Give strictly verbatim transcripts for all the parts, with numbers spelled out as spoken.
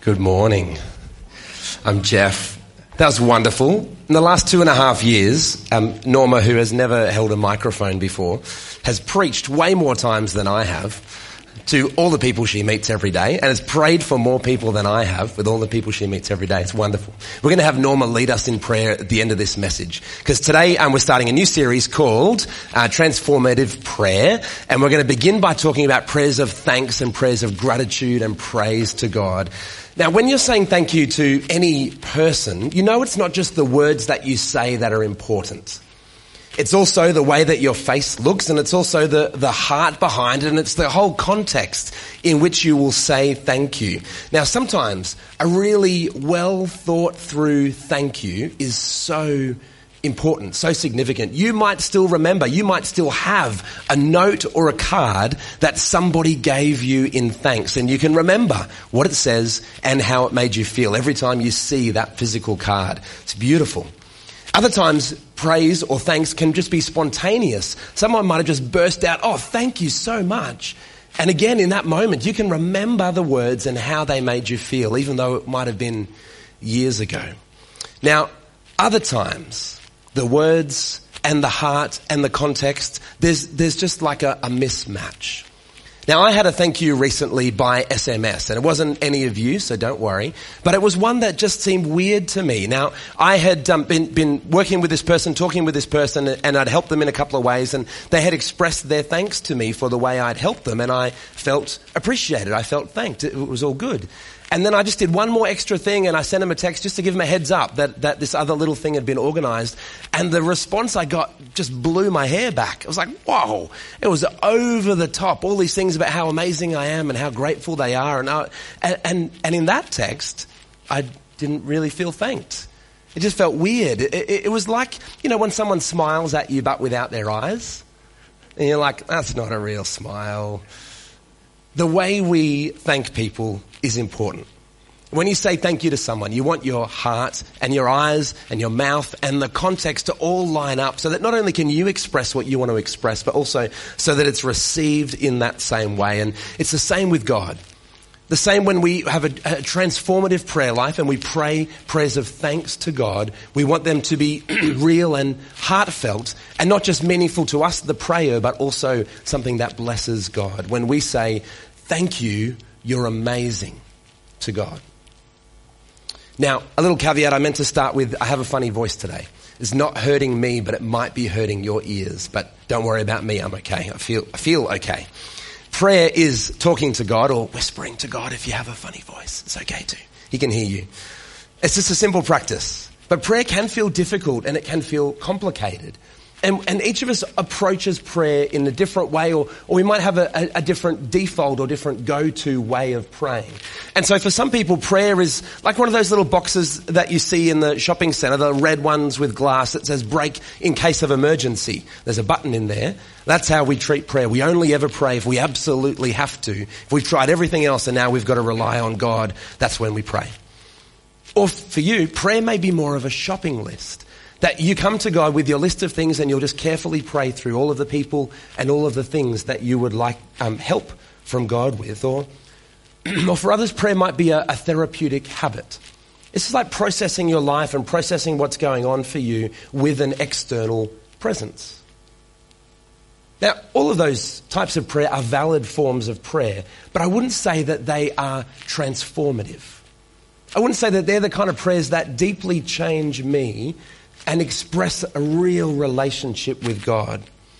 Good morning. I'm Jeff. That was wonderful. In the last two and a half years, um, Norma, who has never held a microphone before, has preached way more times than I have to all the people she meets every day, and has prayed for more people than I have with all the people she meets every day. It's wonderful. We're going to have Norma lead us in prayer at the end of this message, because today um, we're starting a new series called uh, Transformative Prayer, and we're going to begin by talking about prayers of thanks and prayers of gratitude and praise to God. Now, when you're saying thank you to any person, you know it's not just the words that you say that are important. It's also the way that your face looks, and it's also the, the heart behind it, and it's the whole context in which you will say thank you. Now, sometimes a really well thought through thank you is so important, so significant. You might still remember, you might still have a note or a card that somebody gave you in thanks, and you can remember what it says and how it made you feel every time you see that physical card. It's beautiful. Other times, praise or thanks can just be spontaneous. Someone might have just burst out, "Oh, thank you so much." And again, in that moment, you can remember the words and how they made you feel, even though it might have been years ago. Now, other times, the words and the heart and the context, there's there's just like a, a mismatch. Now, I had a thank you recently by S M S, and it wasn't any of you, so don't worry, but it was one that just seemed weird to me. Now, I had um, been, been working with this person, talking with this person, and I'd helped them in a couple of ways, and they had expressed their thanks to me for the way I'd helped them, and I felt appreciated. I felt thanked. It was all good. And then I just did one more extra thing, and I sent him a text just to give him a heads up that, that this other little thing had been organised. And the response I got just blew my hair back. It was like, whoa, it was over the top. All these things about how amazing I am and how grateful they are. And, I, and, and, and in that text, I didn't really feel thanked. It just felt weird. It, it, it was like, you know, when someone smiles at you but without their eyes. And you're like, that's not a real smile. The way we thank people is important. When you say thank you to someone, you want your heart and your eyes and your mouth and the context to all line up so that not only can you express what you want to express, but also so that it's received in that same way. And it's the same with God. The same when we have a, a transformative prayer life and we pray prayers of thanks to God, we want them to be real and heartfelt and not just meaningful to us, the prayer, but also something that blesses God. When we say, thank you, you're amazing to God. Now, a little caveat I meant to start with, I have a funny voice today. It's not hurting me, but it might be hurting your ears. But don't worry about me, I'm okay. I feel, I feel okay. Prayer is talking to God or whispering to God if you have a funny voice. It's okay too. He can hear you. It's just a simple practice. But prayer can feel difficult and it can feel complicated. And, and each of us approaches prayer in a different way, or, or we might have a, a, a different default or different go-to way of praying. And so for some people, prayer is like one of those little boxes that you see in the shopping centre, the red ones with glass that says break in case of emergency. There's a button in there. That's how we treat prayer. We only ever pray if we absolutely have to. If we've tried everything else and now we've got to rely on God, that's when we pray. Or for you, prayer may be more of a shopping list. That you come to God with your list of things and you'll just carefully pray through all of the people and all of the things that you would like um, help from God with. Or, or for others, prayer might be a, a therapeutic habit. It's just like processing your life and processing what's going on for you with an external presence. Now, all of those types of prayer are valid forms of prayer, but I wouldn't say that they are transformative. I wouldn't say that they're the kind of prayers that deeply change me and express a real relationship with God.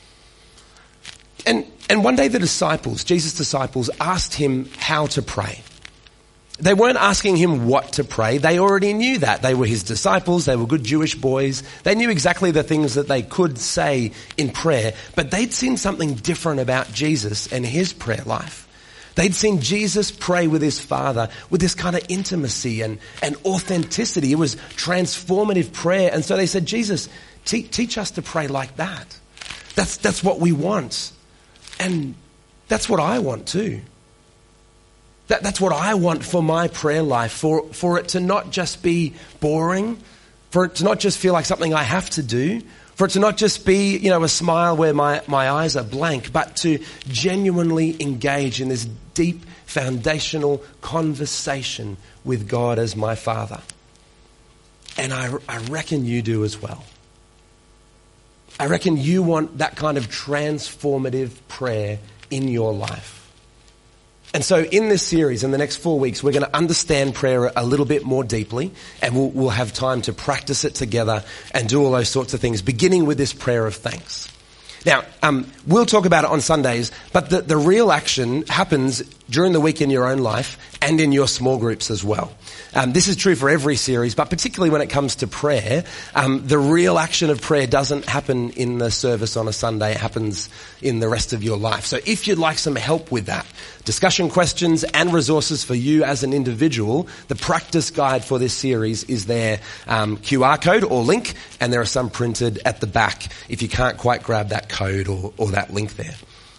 And and one day the disciples, Jesus' disciples, asked him how to pray. They weren't asking him what to pray. They already knew that. They were his disciples. They were good Jewish boys. They knew exactly the things that they could say in prayer. But they'd seen something different about Jesus and his prayer life. They'd seen Jesus pray with his Father with this kind of intimacy and, and authenticity. It was transformative prayer. And so they said, Jesus, te- teach us to pray like that. That's, that's what we want. And that's what I want too. That, that's what I want for my prayer life, for, for it to not just be boring, for it to not just feel like something I have to do For it to not just be, you know, a smile where my, my eyes are blank, but to genuinely engage in this deep foundational conversation with God as my Father. And I, I reckon you do as well. I reckon you want that kind of transformative prayer in your life. And so in this series, in the next four weeks, we're going to understand prayer a little bit more deeply, and we'll, we'll have time to practice it together and do all those sorts of things, beginning with this prayer of thanks. Now, um, we'll talk about it on Sundays, but the, the real action happens during the week in your own life and in your small groups as well. Um, this is true for every series, but particularly when it comes to prayer, um, the real action of prayer doesn't happen in the service on a Sunday. It happens in the rest of your life. So if you'd like some help with that, discussion questions and resources for you as an individual, the practice guide for this series is their um, Q R code or link, and there are some printed at the back if you can't quite grab that code or, or that link there.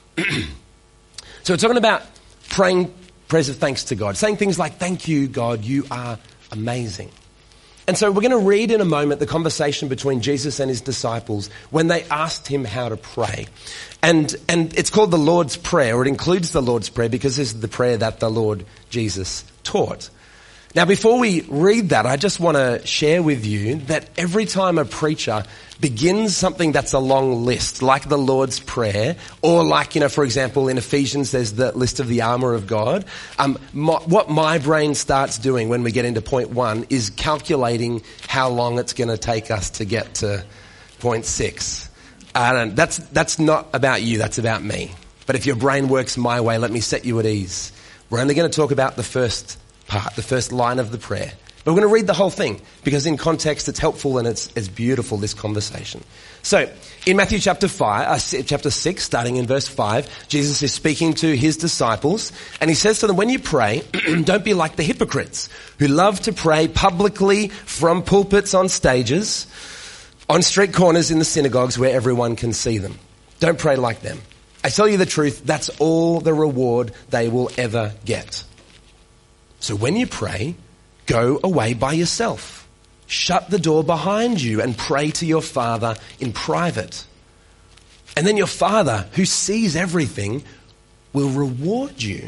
So we're talking about praying prayers of thanks to God, saying things like, thank you, God, you are amazing. And so we're going to read in a moment the conversation between Jesus and his disciples when they asked him how to pray. And and it's called the Lord's Prayer, or it includes the Lord's Prayer because this is the prayer that the Lord Jesus taught. Now, before we read that, I just want to share with you that every time a preacher begins something that's a long list, like the Lord's Prayer, or like, you know, for example, in Ephesians, there's the list of the armor of God. Um, my, what my brain starts doing when we get into point one is calculating how long it's going to take us to get to point six. I don't, that's, that's not about you, that's about me. But if your brain works my way, let me set you at ease. We're only going to talk about the first part, the first line of the prayer. But we're going to read the whole thing because in context it's helpful and it's, it's beautiful, this conversation. So in Matthew chapter five, uh, chapter six, starting in verse five, Jesus is speaking to his disciples and he says to them, when you pray, don't be like the hypocrites who love to pray publicly from pulpits on stages, on street corners in the synagogues where everyone can see them. Don't pray like them. I tell you the truth, that's all the reward they will ever get. So when you pray, go away by yourself. Shut the door behind you and pray to your Father in private. And then your Father, who sees everything, will reward you.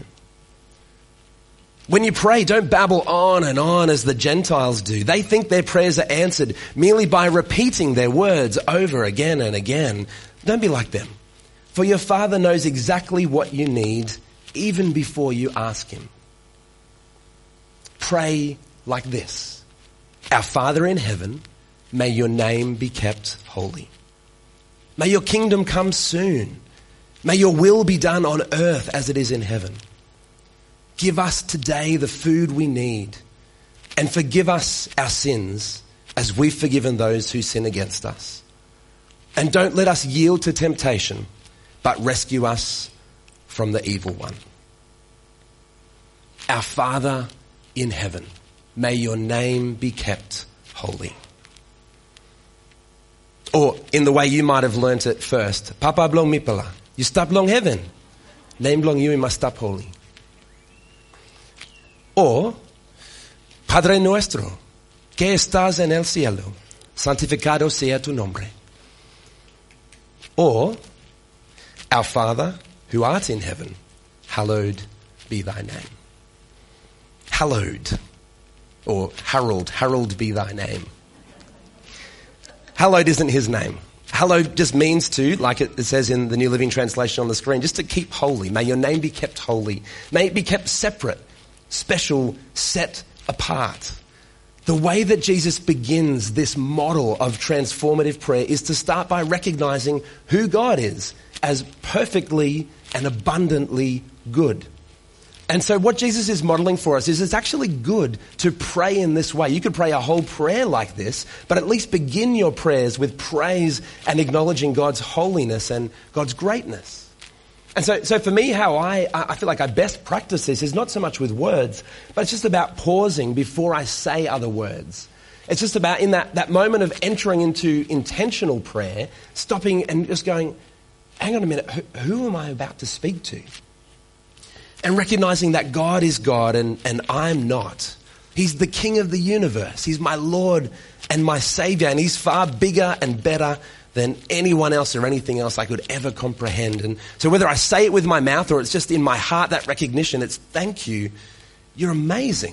When you pray, don't babble on and on as the Gentiles do. They think their prayers are answered merely by repeating their words over again and again. Don't be like them. For your Father knows exactly what you need even before you ask him. Pray like this. Our Father in heaven, may your name be kept holy. May your kingdom come soon. May your will be done on earth as it is in heaven. Give us today the food we need and forgive us our sins as we've forgiven those who sin against us. And don't let us yield to temptation, but rescue us from the evil one. Our Father in heaven, may your name be kept holy. Or in the way you might have learnt it first, Papa blong mipala, you stop long heaven, name blong you must stop holy. Or, Padre nuestro, que estás en el cielo, santificado sea tu nombre. Or, our Father who art in heaven, hallowed be thy name. Hallowed, or Harold, Harold be thy name. Hallowed isn't his name. Hallowed just means to, like it says in the New Living Translation on the screen, just to keep holy. May your name be kept holy. May it be kept separate, special, set apart. The way that Jesus begins this model of transformative prayer is to start by recognizing who God is as perfectly and abundantly good. And so what Jesus is modeling for us is it's actually good to pray in this way. You could pray a whole prayer like this, but at least begin your prayers with praise and acknowledging God's holiness and God's greatness. And so, so for me, how I, I feel like I best practice this is not so much with words, but it's just about pausing before I say other words. It's just about in that, that moment of entering into intentional prayer, stopping and just going, hang on a minute, who, who am I about to speak to? And recognizing that God is God and, and I'm not. He's the King of the universe. He's my Lord and my Savior, and he's far bigger and better than anyone else or anything else I could ever comprehend. And so whether I say it with my mouth or it's just in my heart, that recognition, it's thank you. You're amazing.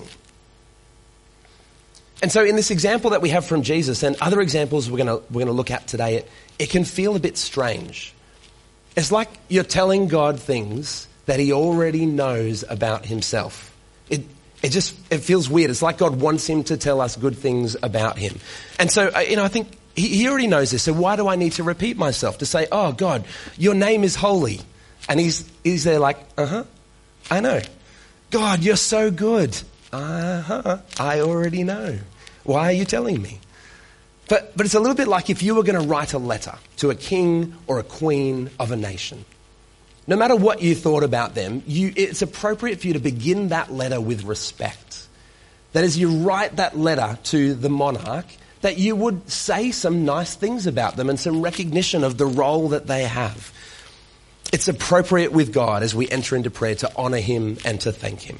And so in this example that we have from Jesus and other examples we're going to we're going to look at today, it, it can feel a bit strange. It's like you're telling God things that he already knows about himself. It it just it feels weird. It's like God wants him to tell us good things about him. And so, you know, I think he, he already knows this. So why do I need to repeat myself to say, oh, God, your name is holy? And he's, he's there like, uh-huh, I know. God, you're so good. Uh-huh, I already know. Why are you telling me? But but it's a little bit like if you were going to write a letter to a king or a queen of a nation. No matter what you thought about them, you, it's appropriate for you to begin that letter with respect. That as you write that letter to the monarch, that you would say some nice things about them and some recognition of the role that they have. It's appropriate with God as we enter into prayer to honour him and to thank him.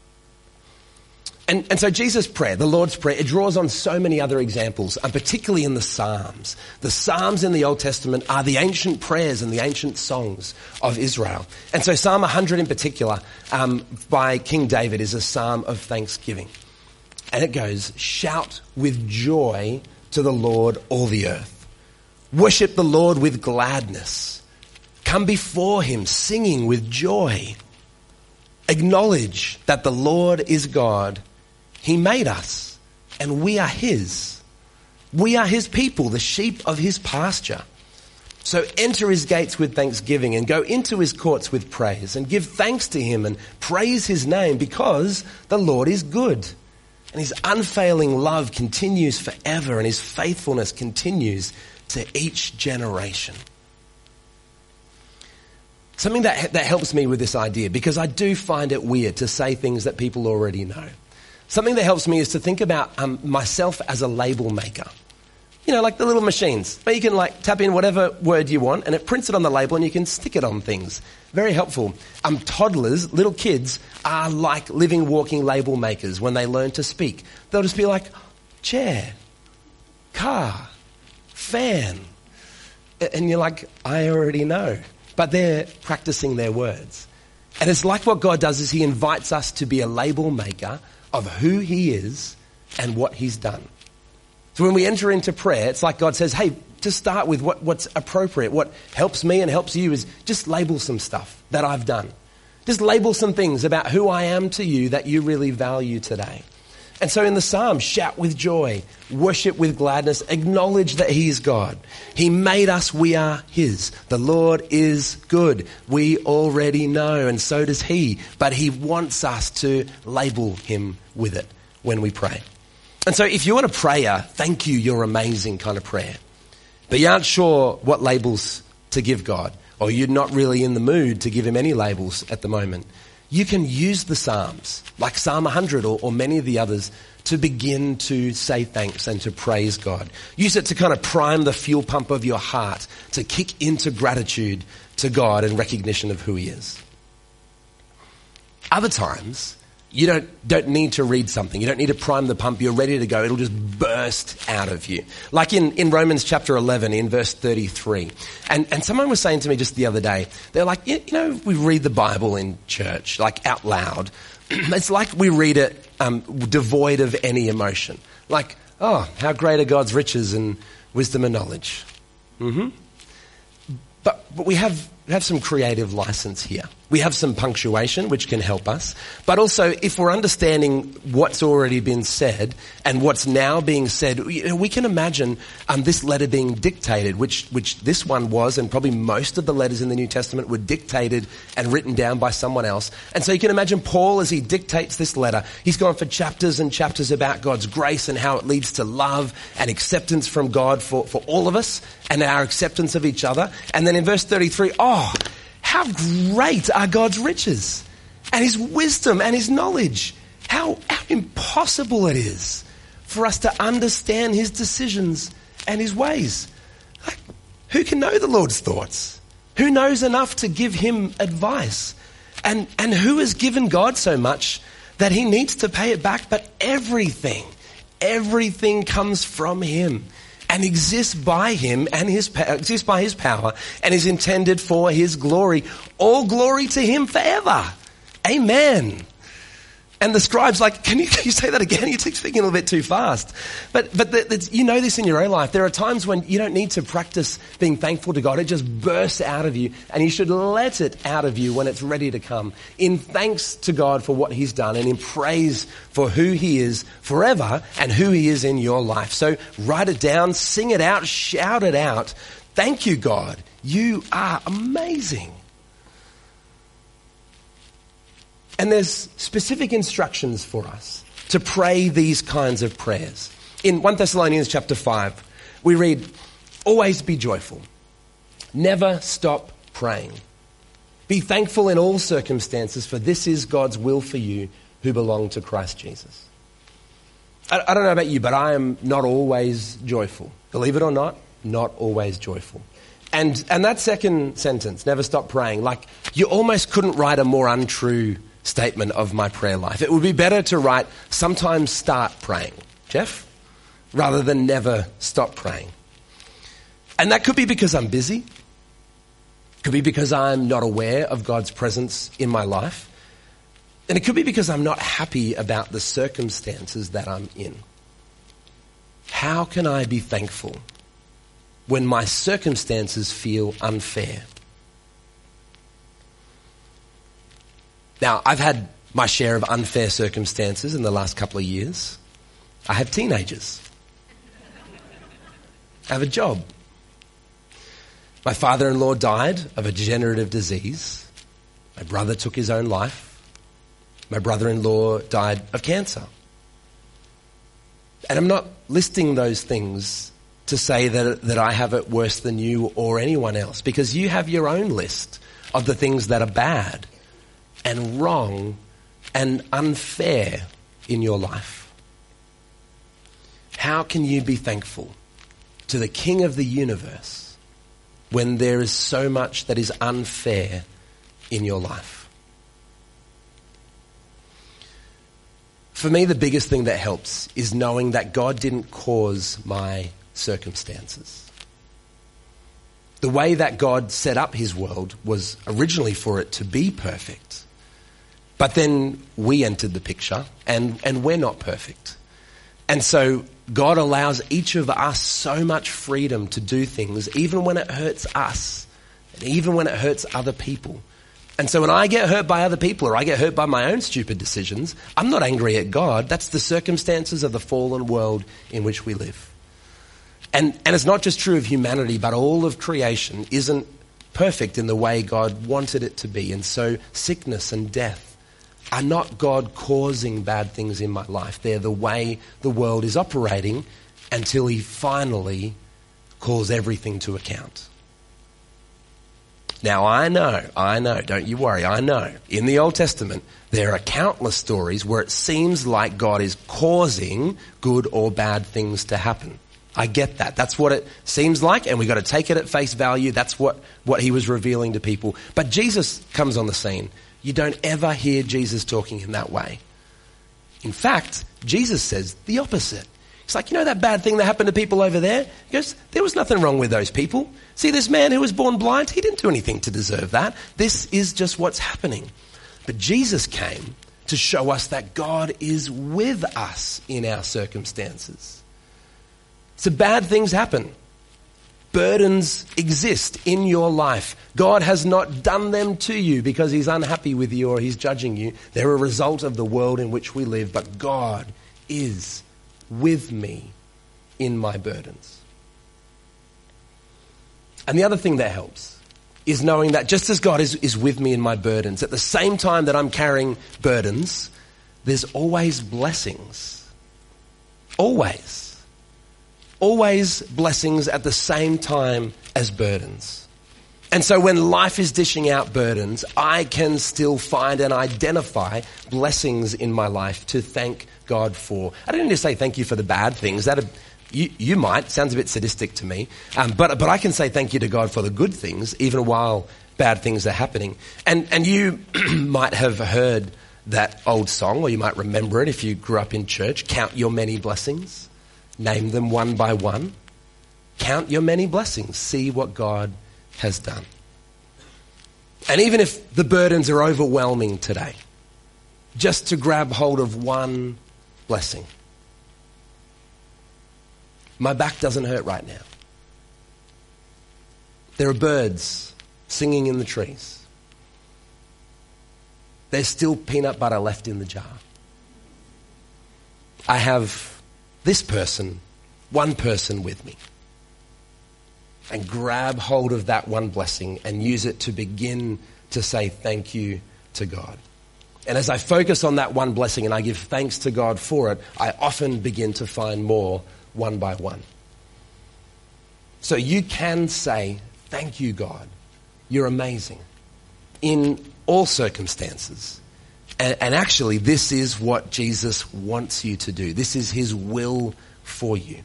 And, and so Jesus' prayer, the Lord's Prayer, it draws on so many other examples, and particularly in the Psalms. The Psalms in the Old Testament are the ancient prayers and the ancient songs of Israel. And so Psalm one hundred in particular, um, by King David, is a psalm of thanksgiving. And it goes, shout with joy to the Lord, all the earth. Worship the Lord with gladness. Come before him singing with joy. Acknowledge that the Lord is God. He made us, and we are his. We are his people, the sheep of his pasture. So enter his gates with thanksgiving and go into his courts with praise and give thanks to him and praise his name because the Lord is good. And his unfailing love continues forever and his faithfulness continues to each generation. Something that, that helps me with this idea, because I do find it weird to say things that people already know. Something that helps me is to think about um, myself as a label maker. You know, like the little machines where you can like tap in whatever word you want and it prints it on the label and you can stick it on things. Very helpful. Um, toddlers, little kids are like living, walking label makers when they learn to speak. They'll just be like, chair, car, fan. And you're like, I already know. But they're practicing their words. And it's like what God does is he invites us to be a label maker of who he is and what he's done. So when we enter into prayer, it's like God says, hey, to start with what, what's appropriate, what helps me and helps you is just label some stuff that I've done. Just label some things about who I am to you that you really value today. And so in the Psalms, shout with joy, worship with gladness, acknowledge that he is God. He made us, we are his. The Lord is good. We already know, and so does he. But he wants us to label him with it when we pray. And so if you want a prayer, thank you, you're amazing kind of prayer, but you aren't sure what labels to give God, or you're not really in the mood to give him any labels at the moment, you can use the Psalms, like Psalm one hundred or, or many of the others, to begin to say thanks and to praise God. Use it to kind of prime the fuel pump of your heart, to kick into gratitude to God and recognition of who he is. Other times, you don't, don't need to read something. You don't need to prime the pump. You're ready to go. It'll just burst out of you. Like in, in Romans chapter eleven, in verse thirty-three. And, and someone was saying to me just the other day, they're like, you know, we read the Bible in church, like out loud. It's like we read it um, devoid of any emotion. Like, oh, how great are God's riches and wisdom and knowledge. Mm-hmm. But, but we have, we have some creative license here. We have some punctuation, which can help us. But also, if we're understanding what's already been said and what's now being said, we can imagine um, this letter being dictated, which, which this one was, and probably most of the letters in the New Testament were dictated and written down by someone else. And so you can imagine Paul, as he dictates this letter, he's gone for chapters and chapters about God's grace and how it leads to love and acceptance from God for, for all of us and our acceptance of each other. And then in verse thirty-three, oh, how great are God's riches and his wisdom and his knowledge. How, how impossible it is for us to understand his decisions and his ways. Like, who can know the Lord's thoughts? Who knows enough to give him advice? And, and who has given God so much that he needs to pay it back? But everything, everything comes from him. and exists by him and his exists by his power and is intended for his glory. All glory to him forever. Amen. And the scribe's like, can you, can you say that again? You're speaking a little bit too fast. But but the, the, you know this in your own life. There are times when you don't need to practice being thankful to God. It just bursts out of you, and you should let it out of you when it's ready to come. In thanks to God for what he's done, and in praise for who he is forever and who he is in your life. So write it down, sing it out, shout it out. Thank you, God. You are amazing. And there's specific instructions for us to pray these kinds of prayers. In First Thessalonians chapter five, we read, always be joyful. Never stop praying. Be thankful in all circumstances, for this is God's will for you who belong to Christ Jesus. I, I don't know about you, but I am not always joyful. Believe it or not, not always joyful. And, and that second sentence, never stop praying, like you almost couldn't write a more untrue statement of my prayer life. It would be better to write, sometimes start praying, Jeff, rather than never stop praying. And that could be because I'm busy. Could be because I'm not aware of God's presence in my life. And it could be because I'm not happy about the circumstances that I'm in. How can I be thankful when my circumstances feel unfair? Now, I've had my share of unfair circumstances in the last couple of years. I have teenagers. I have a job. My father-in-law died of a degenerative disease. My brother took his own life. My brother-in-law died of cancer. And I'm not listing those things to say that, that I have it worse than you or anyone else, because you have your own list of the things that are bad and wrong and unfair in your life. How can you be thankful to the King of the universe when there is so much that is unfair in your life? For me, the biggest thing that helps is knowing that God didn't cause my circumstances. The way that God set up his world was originally for it to be perfect. But then we entered the picture, and, and we're not perfect. And so God allows each of us so much freedom to do things, even when it hurts us, and even when it hurts other people. And so when I get hurt by other people, or I get hurt by my own stupid decisions, I'm not angry at God. That's the circumstances of the fallen world in which we live. And, and it's not just true of humanity, but all of creation isn't perfect in the way God wanted it to be. And so sickness and death are not God causing bad things in my life. They're the way the world is operating until he finally calls everything to account. Now, I know, I know, don't you worry, I know. In the Old Testament, there are countless stories where it seems like God is causing good or bad things to happen. I get that. That's what it seems like, and we've got to take it at face value. That's what, what he was revealing to people. But Jesus comes on the scene. You don't ever hear Jesus talking in that way. In fact, Jesus says the opposite. He's like, you know that bad thing that happened to people over there? He goes, there was nothing wrong with those people. See this man who was born blind? He didn't do anything to deserve that. This is just what's happening. But Jesus came to show us that God is with us in our circumstances. So bad things happen. Burdens exist in your life. God has not done them to you because he's unhappy with you or he's judging you. They're a result of the world in which we live. But God is with me in my burdens. And the other thing that helps is knowing that just as God is, is with me in my burdens, at the same time that I'm carrying burdens, there's always blessings. Always. Always blessings at the same time as burdens. And so when life is dishing out burdens, I can still find and identify blessings in my life to thank God for. I don't need to say thank you for the bad things. That you, you might. Sounds a bit sadistic to me. Um, but, but I can say thank you to God for the good things, even while bad things are happening. And, and you might have heard that old song, or you might remember it if you grew up in church, Count Your Many Blessings. Name them one by one. Count your many blessings. See what God has done. And even if the burdens are overwhelming today, just to grab hold of one blessing. My back doesn't hurt right now. There are birds singing in the trees. There's still peanut butter left in the jar. I have this person, one person with me. And grab hold of that one blessing and use it to begin to say thank you to God. And as I focus on that one blessing and I give thanks to God for it, I often begin to find more one by one. So you can say, thank you, God. You're amazing in all circumstances. And, and actually, this is what Jesus wants you to do. This is his will for you.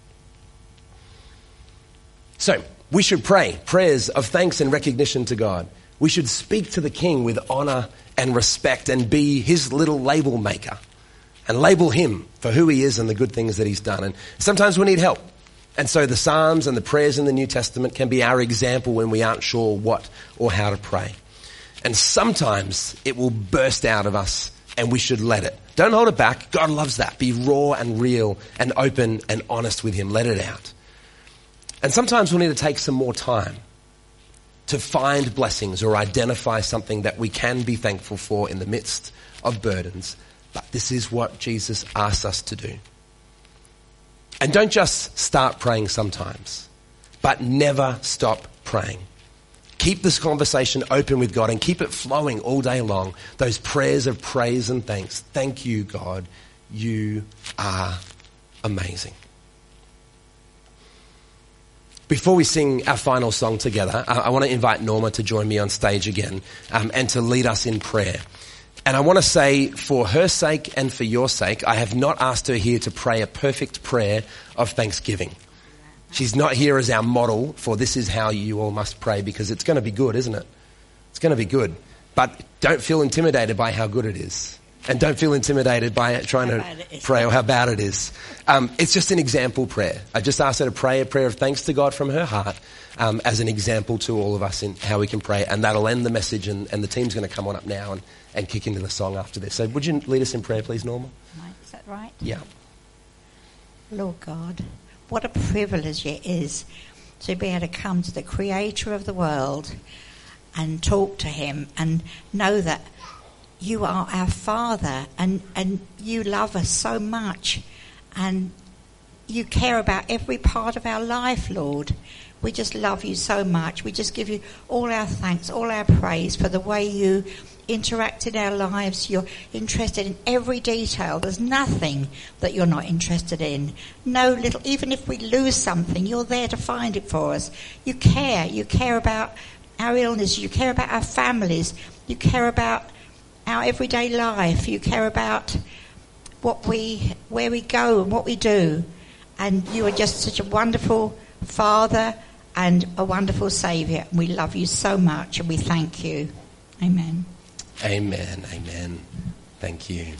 So we should pray prayers of thanks and recognition to God. We should speak to the King with honor and respect and be his little label maker and label him for who he is and the good things that he's done. And sometimes we need help. And so the Psalms and the prayers in the New Testament can be our example when we aren't sure what or how to pray. And sometimes it will burst out of us and we should let it. Don't hold it back. God loves that. Be raw and real and open and honest with him. Let it out. And sometimes we'll need to take some more time to find blessings or identify something that we can be thankful for in the midst of burdens. But this is what Jesus asks us to do. And don't just start praying sometimes, but never stop praying. Keep this conversation open with God and keep it flowing all day long. Those prayers of praise and thanks. Thank you, God. You are amazing. Before we sing our final song together, I, I want to invite Norma to join me on stage again um, and to lead us in prayer. And I want to say, for her sake and for your sake, I have not asked her here to pray a perfect prayer of thanksgiving. She's not here as our model for this is how you all must pray, because it's going to be good, isn't it? It's going to be good. But don't feel intimidated by how good it is. And don't feel intimidated by trying to pray or how bad it is. Um, it's just an example prayer. I just asked her to pray a prayer of thanks to God from her heart um, as an example to all of us in how we can pray. And that'll end the message, and, and the team's going to come on up now and, and kick into the song after this. So would you lead us in prayer, please, Norma? Is that right? Yeah. Lord God, what a privilege it is to be able to come to the creator of the world and talk to him and know that you are our Father, and, and you love us so much, and you care about every part of our life, Lord. We just love you so much. We just give you all our thanks, all our praise for the way you interact in our lives. You're interested in every detail. There's nothing that you're not interested in. No little, even if we lose something, you're there to find it for us. You care. You care about our illness. You care about our families. You care about our everyday life. You care about what we, where we go and what we do. And you are just such a wonderful Father and a wonderful Saviour. We love you so much and we thank you. Amen. Amen. Amen. Thank you.